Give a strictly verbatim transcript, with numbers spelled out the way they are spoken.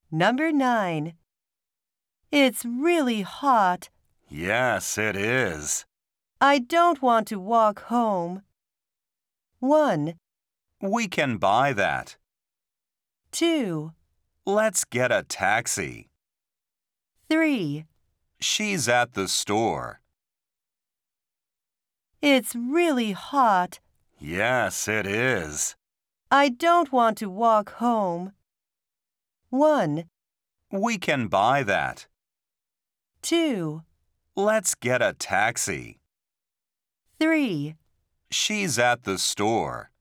Number nine. It's really hot. Yes, it is. I don't want to walk home. One. We can buy that. Two. Let's get a taxi. Three. She's at the store. It's really hot. Yes, it is. I don't want to walk home. One. We can buy that. Two. Let's get a taxi. Three. She's at the store.